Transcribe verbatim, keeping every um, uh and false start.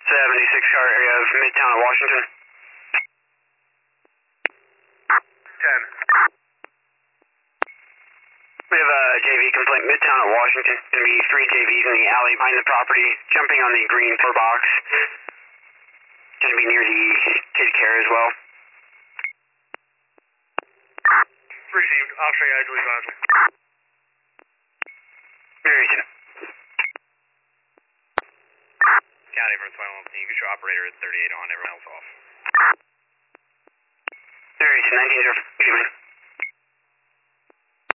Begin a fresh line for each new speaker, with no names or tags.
seventy-six car area of Midtown of Washington.
ten.
We have a J V complaint, Midtown of Washington. Going to be three J Vs in the alley behind the property, jumping on the green floor box. Going to be near the kid care as well.
Received. I'll show you guys leave on.
Barrington.
County from twenty-one, you can show operator at thirty-eight on, everyone else off.
Barrington, nineteen zero.